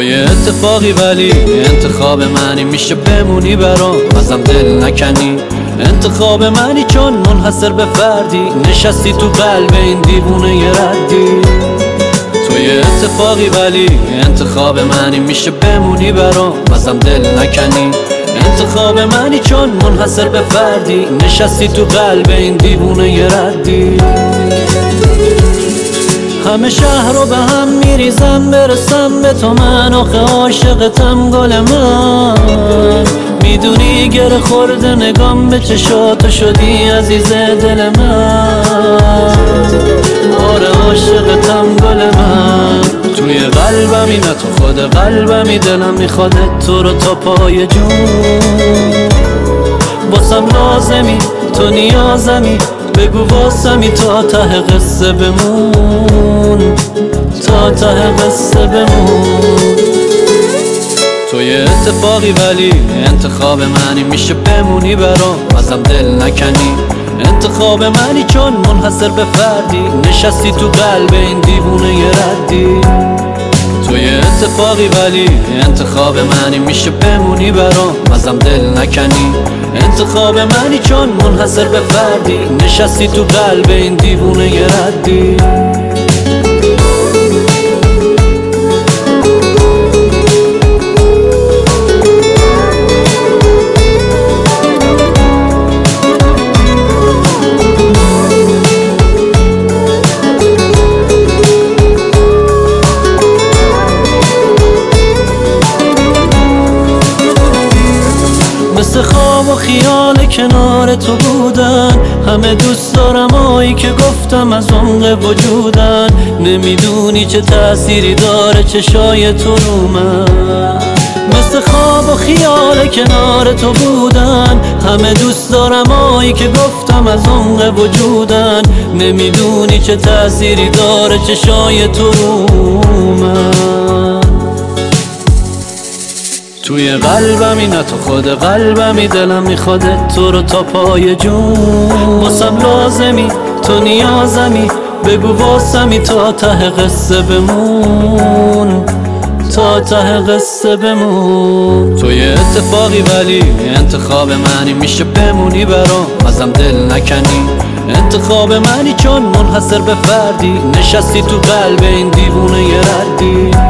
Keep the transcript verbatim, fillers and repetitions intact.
توی اتفاقی ولی انتخاب منی، میشه بمونی برام ازم دل نکنی. انتخاب منی چون منحصر به فردی، نشستی تو قلب این دیوونه یه ردی. توی اتفاقی ولی انتخاب منی، میشه بمونی برام ازم دل نکنی. انتخاب منی چون منحصر به فردی، نشستی تو قلب این دیوونه یه ردی. همه شهر رو به هم میریزم برسم به تو، من آخه عاشقتم گل من. میدونی گره خورده نگام به چشاتو شدی عزیز دل من. آره عاشقتم گل من، توی قلبمی نه تو خود قلبمی، دلم میخواد تو رو تا پای جون. واسم لازمی تو نیازمی، بگو واسمی تا ته قصه بمون، تا ته قصه بمون. توی اتفاقی ولی انتخاب منی، میشه بمونی برام ازم دل نکنی. انتخاب منی چون منحصر به فردی، نشستی تو قلب این دیوونه یه ردی. توی اتفاقی ولی انتخاب منی، میشه بمونی برام ازم دل نکنی. انتخاب منی چون منحصر به فردی، نشستی تو قلب این دیوونه یه ردی. مثل خواب و خیال کنار تو بودن، همه دوست دارم هایی که گفتم از عمق وجودن. نمیدونی چه تأثیری داره چشای تو رو من. مثل خواب و خیال کنار تو بودن، همه دوست دارم هایی که گفتم از عمق وجودن. نمیدونی چه تأثیری داره چشای تو رو من. توی قلبمی نه تو خود قلبمی، دلم میخواد تو رو تا پای جون. واسم لازمی تو نیازمی، بگو واسمی تا ته قصه بمون، تا ته قصه بمون. توی اتفاقی ولی انتخاب منی، میشه بمونی برام ازم دل نکنی. انتخاب منی چون منحصر به فردی، نشستی تو قلب این دیوونه یه ردی.